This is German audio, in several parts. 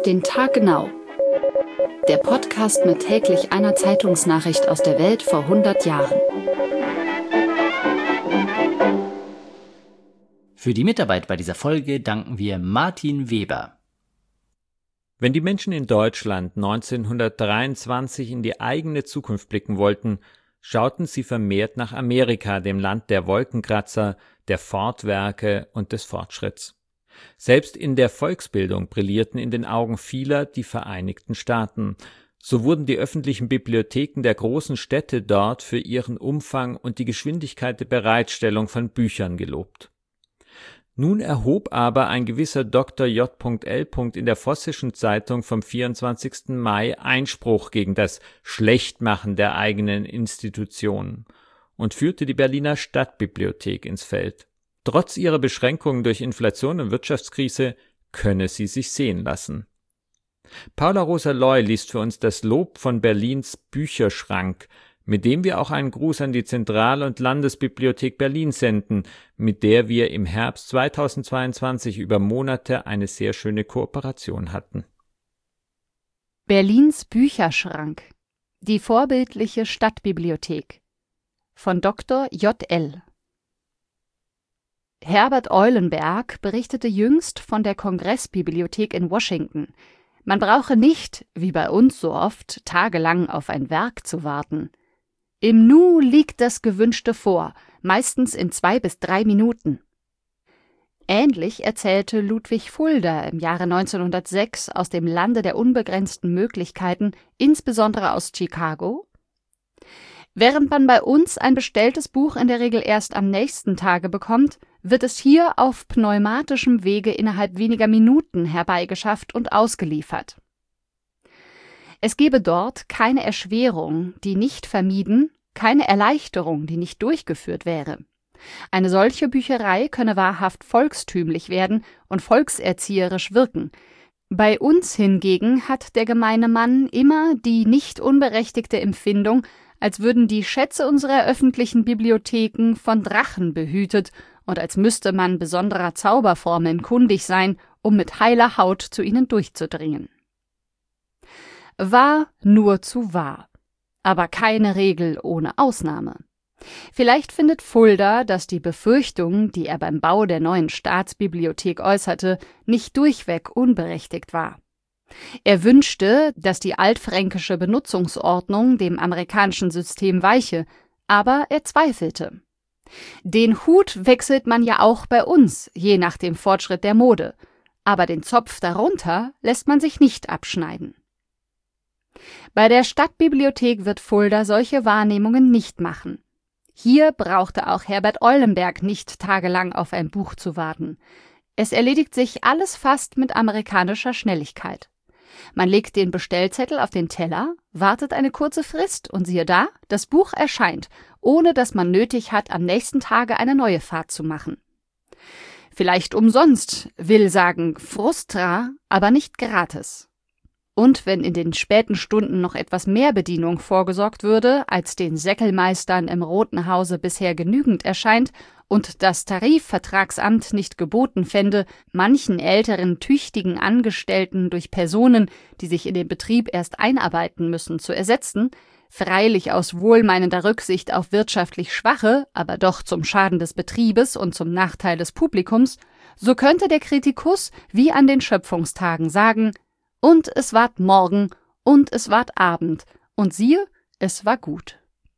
Auf den Tag genau. Der Podcast mit täglich einer Zeitungsnachricht aus der Welt vor 100 Jahren. Für die Mitarbeit bei dieser Folge danken wir Martin Weber. Wenn die Menschen in Deutschland 1923 in die eigene Zukunft blicken wollten, schauten sie vermehrt nach Amerika, dem Land der Wolkenkratzer, der Ford-Werke und des Fortschritts. Selbst in der Volksbildung brillierten in den Augen vieler die Vereinigten Staaten. So wurden die öffentlichen Bibliotheken der großen Städte dort für ihren Umfang und die Geschwindigkeit der Bereitstellung von Büchern gelobt. Nun erhob aber ein gewisser Dr. J.L. in der Vossischen Zeitung vom 24. Mai Einspruch gegen das Schlechtmachen der eigenen Institutionen und führte die Berliner Stadtbibliothek ins Feld. Trotz ihrer Beschränkungen durch Inflation und Wirtschaftskrise könne sie sich sehen lassen. Paula Rosa Loy liest für uns das Lob von Berlins Bücherschrank, mit dem wir auch einen Gruß an die Zentral- und Landesbibliothek Berlin senden, mit der wir im Herbst 2022 über Monate eine sehr schöne Kooperation hatten. Berlins Bücherschrank. Die vorbildliche Stadtbibliothek von Dr. J.L. Herbert Eulenberg berichtete jüngst von der Kongressbibliothek in Washington. Man brauche nicht, wie bei uns so oft, tagelang auf ein Werk zu warten. Im Nu liegt das Gewünschte vor, meistens in 2 bis 3 Minuten. Ähnlich erzählte Ludwig Fulda im Jahre 1906 aus dem Lande der unbegrenzten Möglichkeiten, insbesondere aus Chicago: Während man bei uns ein bestelltes Buch in der Regel erst am nächsten Tage bekommt, wird es hier auf pneumatischem Wege innerhalb weniger Minuten herbeigeschafft und ausgeliefert. Es gebe dort keine Erschwerung, die nicht vermieden, keine Erleichterung, die nicht durchgeführt wäre. Eine solche Bücherei könne wahrhaft volkstümlich werden und volkserzieherisch wirken. Bei uns hingegen hat der gemeine Mann immer die nicht unberechtigte Empfindung, als würden die Schätze unserer öffentlichen Bibliotheken von Drachen behütet und als müsste man besonderer Zauberformeln kundig sein, um mit heiler Haut zu ihnen durchzudringen. Wahr nur zu wahr, aber keine Regel ohne Ausnahme. Vielleicht findet Fulda, dass die Befürchtung, die er beim Bau der neuen Staatsbibliothek äußerte, nicht durchweg unberechtigt war. Er wünschte, dass die altfränkische Benutzungsordnung dem amerikanischen System weiche, aber er zweifelte. Den Hut wechselt man ja auch bei uns, je nach dem Fortschritt der Mode, aber den Zopf darunter lässt man sich nicht abschneiden. Bei der Stadtbibliothek wird Fulda solche Wahrnehmungen nicht machen. Hier brauchte auch Herbert Eulenberg nicht tagelang auf ein Buch zu warten. Es erledigt sich alles fast mit amerikanischer Schnelligkeit. Man legt den Bestellzettel auf den Teller, wartet eine kurze Frist und siehe da, das Buch erscheint, ohne dass man nötig hat, am nächsten Tage eine neue Fahrt zu machen. Vielleicht umsonst, will sagen frustra, aber nicht gratis. Und wenn in den späten Stunden noch etwas mehr Bedienung vorgesorgt würde, als den Säckelmeistern im Roten Hause bisher genügend erscheint und das Tarifvertragsamt nicht geboten fände, manchen älteren, tüchtigen Angestellten durch Personen, die sich in den Betrieb erst einarbeiten müssen, zu ersetzen, freilich aus wohlmeinender Rücksicht auf wirtschaftlich Schwache, aber doch zum Schaden des Betriebes und zum Nachteil des Publikums, so könnte der Kritikus wie an den Schöpfungstagen sagen: Und es ward Morgen, und es ward Abend, und siehe, es war gut.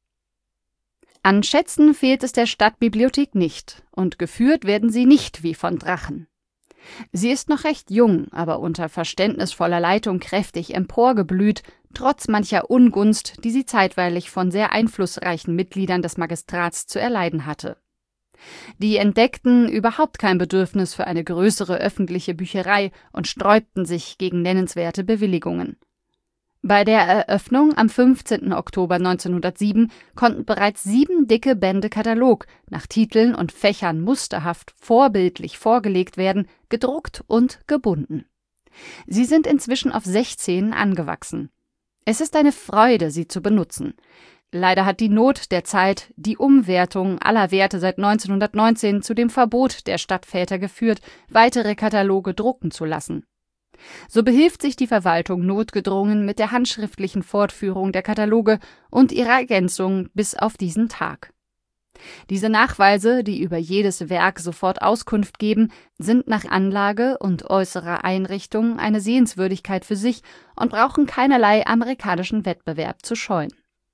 An Schätzen fehlt es der Stadtbibliothek nicht, und geführt werden sie nicht wie von Drachen. Sie ist noch recht jung, aber unter verständnisvoller Leitung kräftig emporgeblüht, trotz mancher Ungunst, die sie zeitweilig von sehr einflussreichen Mitgliedern des Magistrats zu erleiden hatte. Die entdeckten überhaupt kein Bedürfnis für eine größere öffentliche Bücherei und sträubten sich gegen nennenswerte Bewilligungen. Bei der Eröffnung am 15. Oktober 1907 konnten bereits 7 dicke Bände Katalog nach Titeln und Fächern musterhaft vorbildlich vorgelegt werden, gedruckt und gebunden. Sie sind inzwischen auf 16 angewachsen. Es ist eine Freude, sie zu benutzen. Leider hat die Not der Zeit die Umwertung aller Werte seit 1919 zu dem Verbot der Stadtväter geführt, weitere Kataloge drucken zu lassen. So behilft sich die Verwaltung notgedrungen mit der handschriftlichen Fortführung der Kataloge und ihrer Ergänzung bis auf diesen Tag. Diese Nachweise, die über jedes Werk sofort Auskunft geben, sind nach Anlage und äußerer Einrichtung eine Sehenswürdigkeit für sich und brauchen keinerlei amerikanischen Wettbewerb zu scheuen.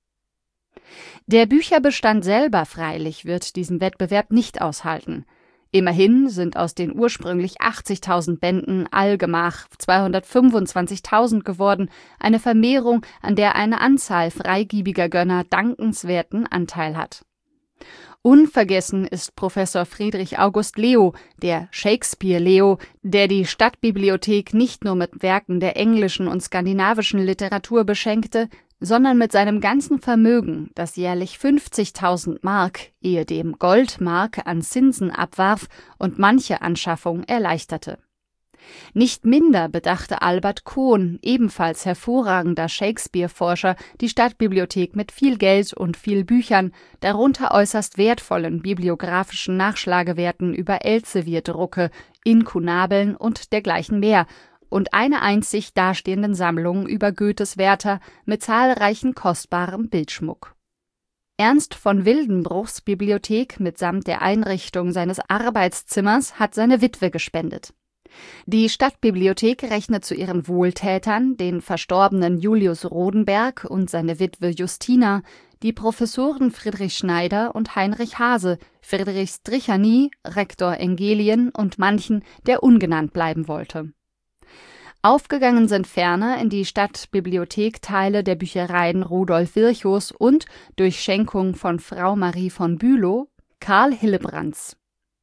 Der Bücherbestand selber freilich wird diesen Wettbewerb nicht aushalten. Immerhin sind aus den ursprünglich 80.000 Bänden allgemach 225.000 geworden, eine Vermehrung, an der eine Anzahl freigiebiger Gönner dankenswerten Anteil hat. Unvergessen ist Professor Friedrich August Leo, der Shakespeare-Leo, der die Stadtbibliothek nicht nur mit Werken der englischen und skandinavischen Literatur beschenkte, sondern mit seinem ganzen Vermögen, das jährlich 50.000 Mark, ehedem Goldmark, an Zinsen abwarf und manche Anschaffung erleichterte. Nicht minder bedachte Albert Kohn, ebenfalls hervorragender Shakespeare-Forscher, die Stadtbibliothek mit viel Geld und viel Büchern, darunter äußerst wertvollen bibliografischen Nachschlagewerten über Elsevier-Drucke, Inkunabeln und dergleichen mehr und einer einzig dastehenden Sammlung über Goethes Werther mit zahlreichen kostbarem Bildschmuck. Ernst von Wildenbruchs Bibliothek mitsamt der Einrichtung seines Arbeitszimmers hat seine Witwe gespendet. Die Stadtbibliothek rechnet zu ihren Wohltätern den verstorbenen Julius Rodenberg und seine Witwe Justina, die Professoren Friedrich Schneider und Heinrich Hase, Friedrich Strichany, Rektor Engelien und manchen, der ungenannt bleiben wollte. Aufgegangen sind ferner in die Stadtbibliothek Teile der Büchereien Rudolf Virchows und, durch Schenkung von Frau Marie von Bülow, Karl Hillebrands.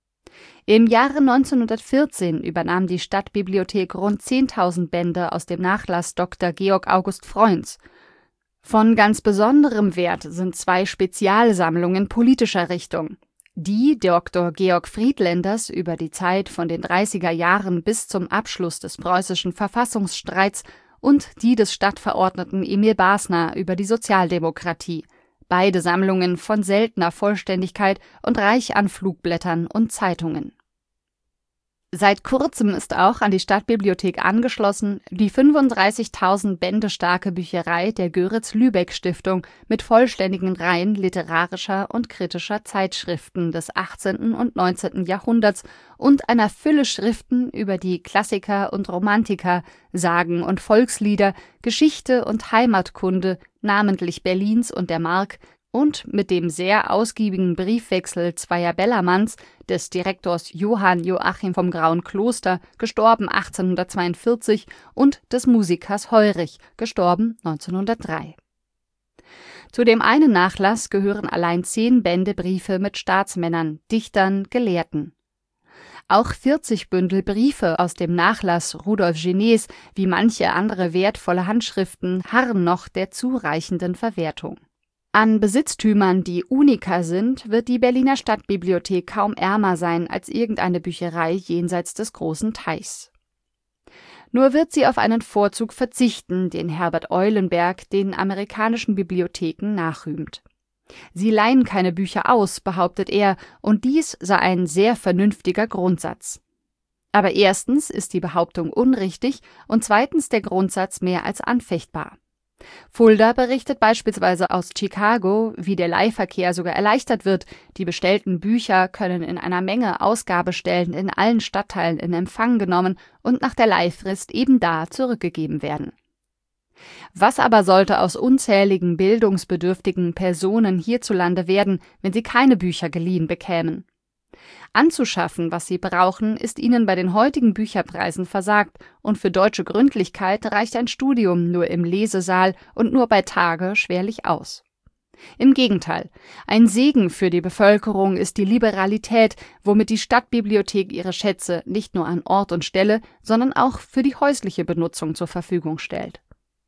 Im Jahre 1914 übernahm die Stadtbibliothek rund 10.000 Bände aus dem Nachlass Dr. Georg August Freunds. Von ganz besonderem Wert sind zwei Spezialsammlungen politischer Richtung. Die Dr. Georg Friedländers über die Zeit von den 30er Jahren bis zum Abschluss des preußischen Verfassungsstreits und die des Stadtverordneten Emil Basner über die Sozialdemokratie. Beide Sammlungen von seltener Vollständigkeit und reich an Flugblättern und Zeitungen. Seit kurzem ist auch an die Stadtbibliothek angeschlossen die 35.000 Bände starke Bücherei der Göritz-Lübeck-Stiftung mit vollständigen Reihen literarischer und kritischer Zeitschriften des 18. und 19. Jahrhunderts und einer Fülle Schriften über die Klassiker und Romantiker, Sagen und Volkslieder, Geschichte und Heimatkunde, namentlich Berlins und der Mark, und mit dem sehr ausgiebigen Briefwechsel zweier Bellermanns, des Direktors Johann Joachim vom Grauen Kloster, gestorben 1842, und des Musikers Heurich, gestorben 1903. Zu dem einen Nachlass gehören allein 10 Bände Briefe mit Staatsmännern, Dichtern, Gelehrten. Auch 40 Bündel Briefe aus dem Nachlass Rudolf Genets, wie manche andere wertvolle Handschriften, harren noch der zureichenden Verwertung. An Besitztümern, die Unika sind, wird die Berliner Stadtbibliothek kaum ärmer sein als irgendeine Bücherei jenseits des großen Teichs. Nur wird sie auf einen Vorzug verzichten, den Herbert Eulenberg den amerikanischen Bibliotheken nachrühmt. Sie leihen keine Bücher aus, behauptet er, und dies sei ein sehr vernünftiger Grundsatz. Aber erstens ist die Behauptung unrichtig und zweitens der Grundsatz mehr als anfechtbar. Fulda berichtet beispielsweise aus Chicago, wie der Leihverkehr sogar erleichtert wird, die bestellten Bücher können in einer Menge Ausgabestellen in allen Stadtteilen in Empfang genommen und nach der Leihfrist eben da zurückgegeben werden. Was aber sollte aus unzähligen bildungsbedürftigen Personen hierzulande werden, wenn sie keine Bücher geliehen bekämen? Anzuschaffen, was sie brauchen, ist ihnen bei den heutigen Bücherpreisen versagt, und für deutsche Gründlichkeit reicht ein Studium nur im Lesesaal und nur bei Tage schwerlich aus. Im Gegenteil, ein Segen für die Bevölkerung ist die Liberalität, womit die Stadtbibliothek ihre Schätze nicht nur an Ort und Stelle, sondern auch für die häusliche Benutzung zur Verfügung stellt.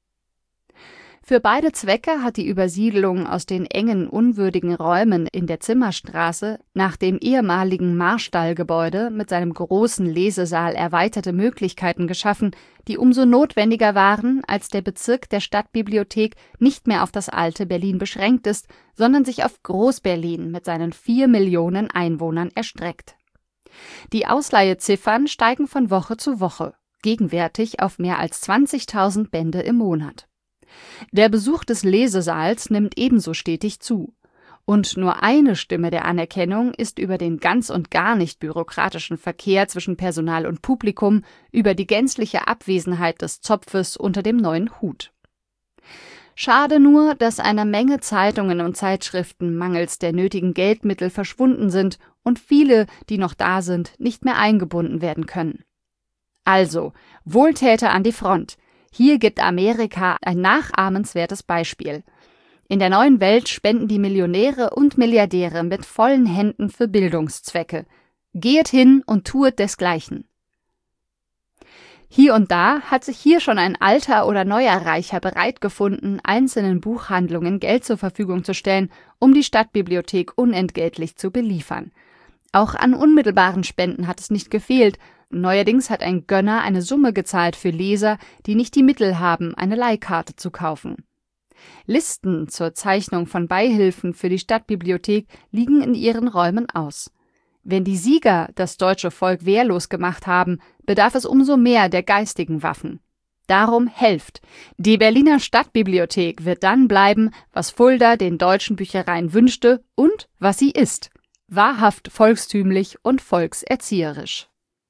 Für beide Zwecke hat die Übersiedlung aus den engen, unwürdigen Räumen in der Zimmerstraße nach dem ehemaligen Marstallgebäude mit seinem großen Lesesaal erweiterte Möglichkeiten geschaffen, die umso notwendiger waren, als der Bezirk der Stadtbibliothek nicht mehr auf das alte Berlin beschränkt ist, sondern sich auf Groß-Berlin mit seinen 4 Millionen Einwohnern erstreckt. Die Ausleiheziffern steigen von Woche zu Woche. gegenwärtig auf mehr als 20.000 Bände im Monat. Der Besuch des Lesesaals nimmt ebenso stetig zu. Und nur eine Stimme der Anerkennung ist über den ganz und gar nicht bürokratischen Verkehr zwischen Personal und Publikum, über die gänzliche Abwesenheit des Zopfes unter dem neuen Hut. Schade nur, dass eine Menge Zeitungen und Zeitschriften mangels der nötigen Geldmittel verschwunden sind und viele, die noch da sind, nicht mehr eingebunden werden können. Also, Wohltäter an die Front. Hier gibt Amerika ein nachahmenswertes Beispiel. In der neuen Welt spenden die Millionäre und Milliardäre mit vollen Händen für Bildungszwecke. Gehet hin und tuet desgleichen. Hier und da hat sich hier schon ein alter oder neuer Reicher bereit gefunden, einzelnen Buchhandlungen Geld zur Verfügung zu stellen, um die Stadtbibliothek unentgeltlich zu beliefern. Auch an unmittelbaren Spenden hat es nicht gefehlt. Neuerdings hat ein Gönner eine Summe gezahlt für Leser, die nicht die Mittel haben, eine Leihkarte zu kaufen. Listen zur Zeichnung von Beihilfen für die Stadtbibliothek liegen in ihren Räumen aus. Wenn die Sieger das deutsche Volk wehrlos gemacht haben, bedarf es umso mehr der geistigen Waffen. Darum helft. Die Berliner Stadtbibliothek wird dann bleiben, was Fulda den deutschen Büchereien wünschte und was sie ist: wahrhaft volkstümlich und volkserzieherisch.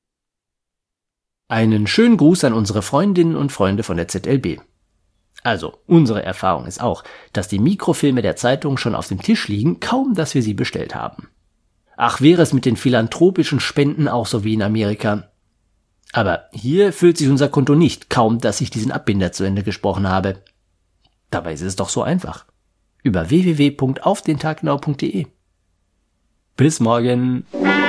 Einen schönen Gruß an unsere Freundinnen und Freunde von der ZLB. Also, unsere Erfahrung ist auch, dass die Mikrofilme der Zeitung schon auf dem Tisch liegen, kaum dass wir sie bestellt haben. Ach, wäre es mit den philanthropischen Spenden auch so wie in Amerika. Aber hier füllt sich unser Konto nicht, kaum dass ich diesen Abbinder zu Ende gesprochen habe. Dabei ist es doch so einfach. Über www.aufdentaggenau.de. Bis morgen.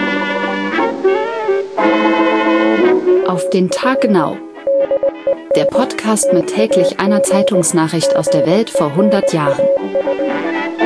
Auf den Tag genau. Der Podcast mit täglich einer Zeitungsnachricht aus der Welt vor 100 Jahren.